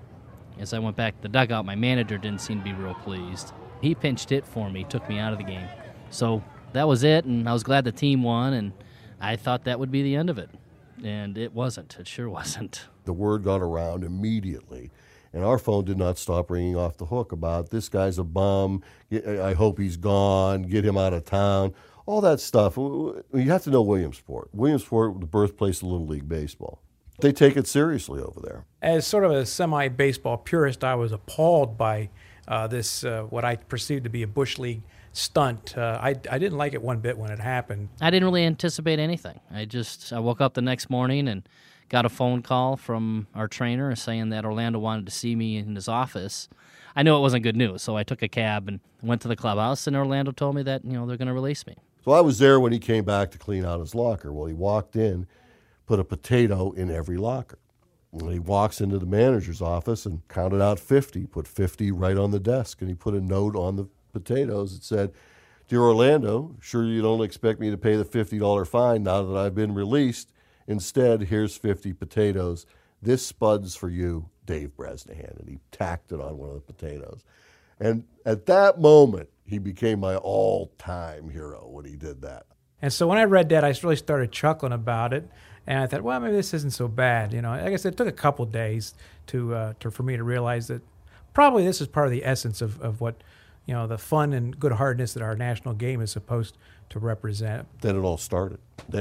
as I went back to the dugout, my manager didn't seem to be real pleased. He pinched hit for me, took me out of the game. So that was it, and I was glad the team won, and I thought that would be the end of it. And it wasn't. It sure wasn't. The word got around immediately, and our phone did not stop ringing off the hook about this guy's a bum, I hope he's gone, get him out of town, all that stuff. You have to know Williamsport. Williamsport, the birthplace of Little League Baseball. They take it seriously over there. As sort of a semi-baseball purist, I was appalled by this, what I perceived to be a Bush League stunt. I didn't like it one bit when it happened. I didn't really anticipate anything. I woke up the next morning and got a phone call from our trainer saying that Orlando wanted to see me in his office. I knew it wasn't good news, so I took a cab and went to the clubhouse, and Orlando told me that, they're going to release me. So I was there when he came back to clean out his locker. Well, he walked in, put a potato in every locker. And he walks into the manager's office and counted out 50, put 50 right on the desk, and he put a note on the potatoes that said, "Dear Orlando, sure you don't expect me to pay the $50 fine now that I've been released. Instead, here's 50 potatoes. This spud's for you, Dave Bresnahan." And he tacked it on one of the potatoes. And at that moment, he became my all-time hero when he did that. And so when I read that, I really started chuckling about it. And I thought, well, maybe this isn't so bad. I guess it took a couple days for me to realize that probably this is part of the essence of what, the fun and good-heartedness that our national game is supposed to represent. Then it all started.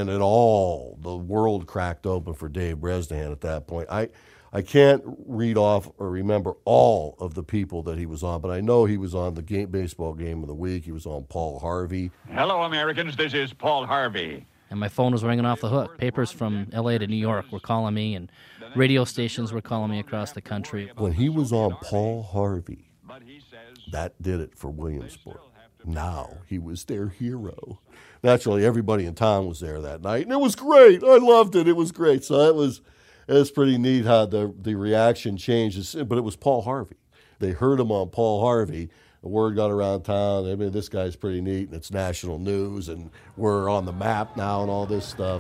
The world cracked open for Dave Bresnahan at that point. I can't read off or remember all of the people that he was on, but I know he was on the baseball game of the week. He was on Paul Harvey. Hello, Americans. This is Paul Harvey. And my phone was ringing off the hook. Papers from L.A. to New York were calling me, and radio stations were calling me across the country. When he was on Paul Harvey, that did it for Williamsport. Now he was their hero. Naturally, everybody in town was there that night, and it was great. I loved it. It was great. So it was pretty neat how the reaction changed. But it was Paul Harvey. They heard him on Paul Harvey. The word got around town. I mean, this guy's pretty neat, and it's national news, and we're on the map now and all this stuff.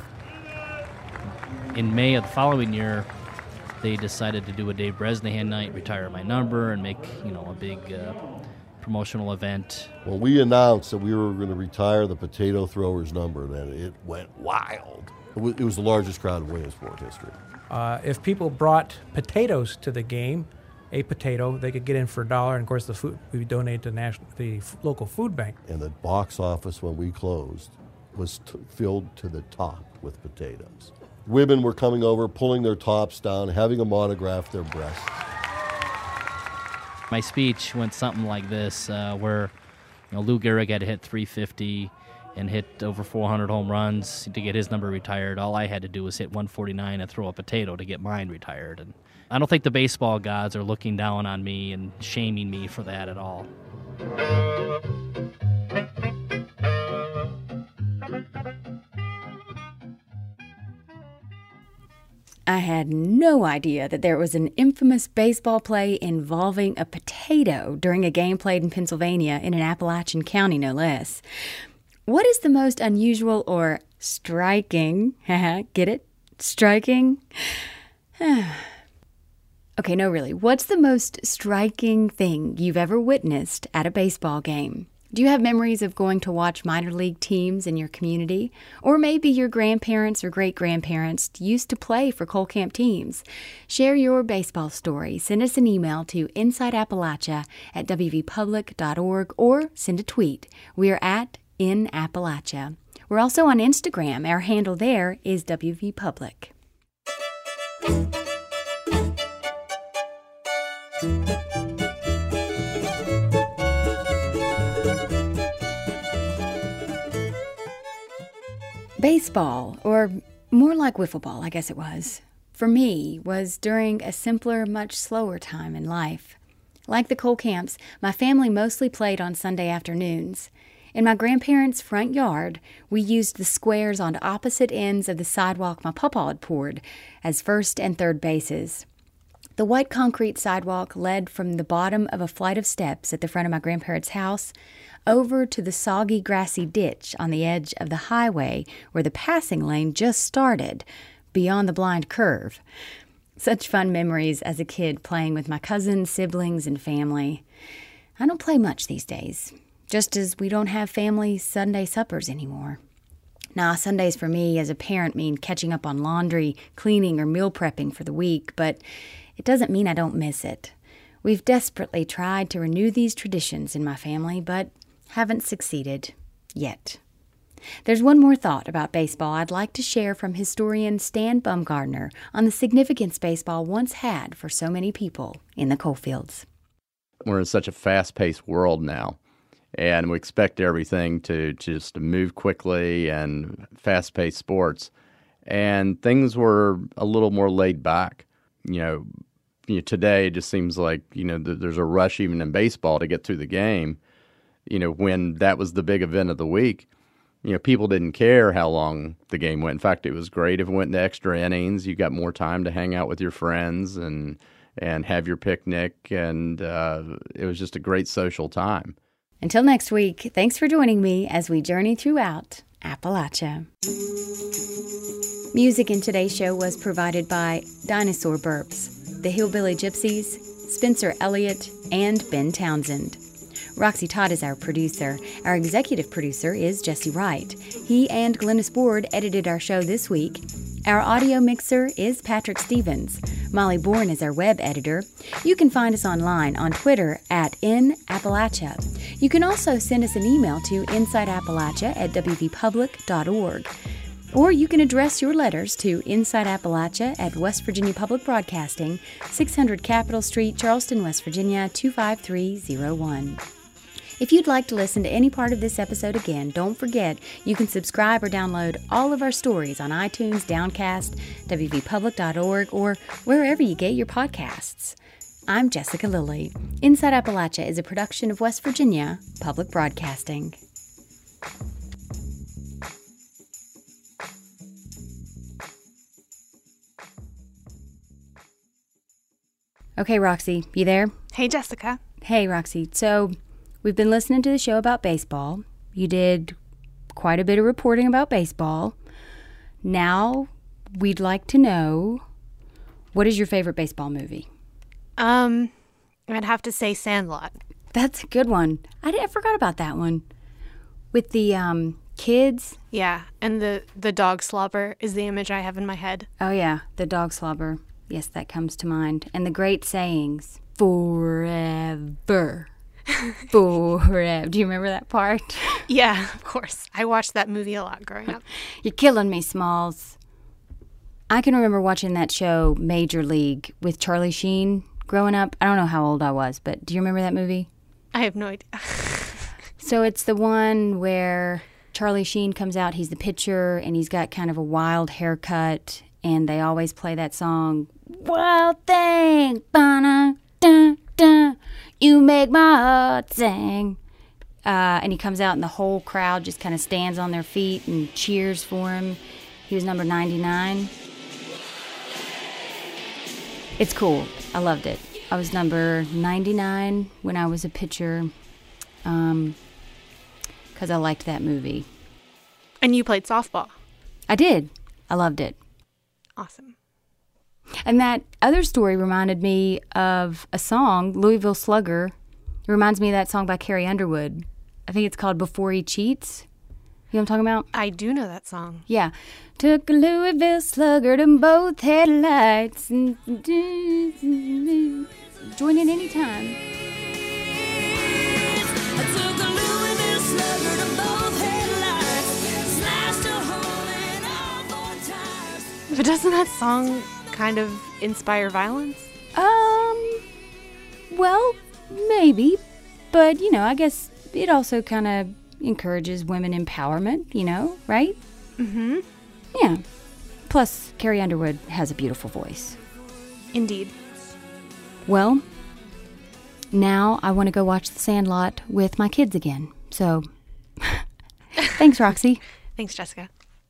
In May of the following year, they decided to do a Dave Bresnahan night, retire my number, and make, a big promotional event. When we announced that we were going to retire the potato thrower's number, then it went wild. It was the largest crowd in Williamsport history. If people brought potatoes to the game, a potato, they could get in for $1, and of course the food we would donate to the local food bank. And the box office when we closed was filled to the top with potatoes. Women were coming over, pulling their tops down, having them autograph their breasts. My speech went something like this, where Lou Gehrig had to hit 350 and hit over 400 home runs to get his number retired. All I had to do was hit 149 and throw a potato to get mine retired. And I don't think the baseball gods are looking down on me and shaming me for that at all. I had no idea that there was an infamous baseball play involving a potato during a game played in Pennsylvania in an Appalachian county, no less. What is the most unusual or striking? Get it? Striking? Okay, no, really. What's the most striking thing you've ever witnessed at a baseball game? Do you have memories of going to watch minor league teams in your community? Or maybe your grandparents or great-grandparents used to play for Cole Camp teams. Share your baseball story. Send us an email to insideappalachia@wvpublic.org or send a tweet. We're at In Appalachia. We're also on Instagram. Our handle there is WVPublic. Baseball, or more like wiffle ball, I guess it was, for me, was during a simpler, much slower time in life. Like the Cole Camps, my family mostly played on Sunday afternoons. In my grandparents' front yard, we used the squares on opposite ends of the sidewalk my papa had poured as first and third bases. The white concrete sidewalk led from the bottom of a flight of steps at the front of my grandparents' house over to the soggy, grassy ditch on the edge of the highway where the passing lane just started, beyond the blind curve. Such fun memories as a kid playing with my cousins, siblings, and family. I don't play much these days, just as we don't have family Sunday suppers anymore. Now, Sundays for me as a parent mean catching up on laundry, cleaning, or meal prepping for the week, but it doesn't mean I don't miss it. We've desperately tried to renew these traditions in my family, but haven't succeeded yet. There's one more thought about baseball I'd like to share from historian Stan Bumgardner on the significance baseball once had for so many people in the coalfields. We're in such a fast-paced world now, and we expect everything to just move quickly and fast-paced sports. And things were a little more laid back. Today it just seems like, there's a rush even in baseball to get through the game. When that was the big event of the week, people didn't care how long the game went. In fact, it was great if it went into extra innings. You got more time to hang out with your friends and have your picnic, and it was just a great social time. Until next week, thanks for joining me as we journey throughout Appalachia. Music in today's show was provided by Dinosaur Burps, the Hillbilly Gypsies, Spencer Elliott, and Ben Townsend. Roxy Todd is our producer. Our executive producer is Jesse Wright. He and Glennis Ward edited our show this week. Our audio mixer is Patrick Stevens. Molly Bourne is our web editor. You can find us online on Twitter at InAppalachia. You can also send us an email to insideappalachia@wvpublic.org. Or you can address your letters to Inside Appalachia at West Virginia Public Broadcasting, 600 Capitol Street, Charleston, West Virginia, 25301. If you'd like to listen to any part of this episode again, don't forget you can subscribe or download all of our stories on iTunes, Downcast, wvpublic.org, or wherever you get your podcasts. I'm Jessica Lilly. Inside Appalachia is a production of West Virginia Public Broadcasting. Okay, Roxy, you there? Hey, Jessica. Hey, Roxy. So, we've been listening to the show about baseball. You did quite a bit of reporting about baseball. Now, we'd like to know, what is your favorite baseball movie? I'd have to say Sandlot. That's a good one. I forgot about that one. With the kids. Yeah, and the dog slobber is the image I have in my head. Oh, yeah, the dog slobber. Yes, that comes to mind. And the great sayings. Forever. Forever. Do you remember that part? Yeah, of course. I watched that movie a lot growing up. You're killing me, Smalls. I can remember watching that show, Major League, with Charlie Sheen growing up. I don't know how old I was, but do you remember that movie? I have no idea. So it's the one where Charlie Sheen comes out. He's the pitcher, and he's got kind of a wild haircut, and they always play that song, Wild Thing, ba-na, dun, dun, you make my heart sing. And he comes out, and the whole crowd just kind of stands on their feet and cheers for him. He was number 99. It's cool. I loved it. I was number 99 when I was a pitcher because I liked that movie. And you played softball. I did. I loved it. Awesome. And that other story reminded me of a song, Louisville Slugger. It reminds me of that song by Carrie Underwood. I think it's called Before He Cheats. You know what I'm talking about? I do know that song. Yeah. Took a Louisville Slugger to both headlights. And join in anytime. I took a Louisville Slugger to both headlights, slashed a hole in all 4 tires. But doesn't that song kind of inspire violence? Well, maybe. But, I guess it also kind of encourages women empowerment, right? Mm-hmm. Yeah. Plus, Carrie Underwood has a beautiful voice. Indeed. Well, now I want to go watch The Sandlot with my kids again. So, thanks, Roxy. Thanks, Jessica.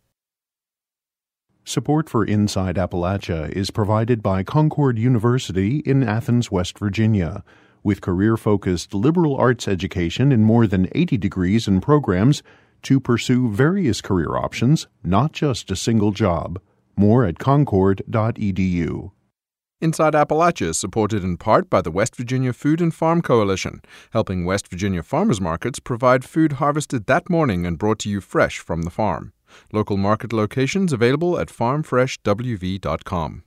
Support for Inside Appalachia is provided by Concord University in Athens, West Virginia. With career-focused liberal arts education in more than 80 degrees and programs to pursue various career options, not just a single job. More at concord.edu. Inside Appalachia is supported in part by the West Virginia Food and Farm Coalition, helping West Virginia farmers markets provide food harvested that morning and brought to you fresh from the farm. Local market locations available at farmfreshwv.com.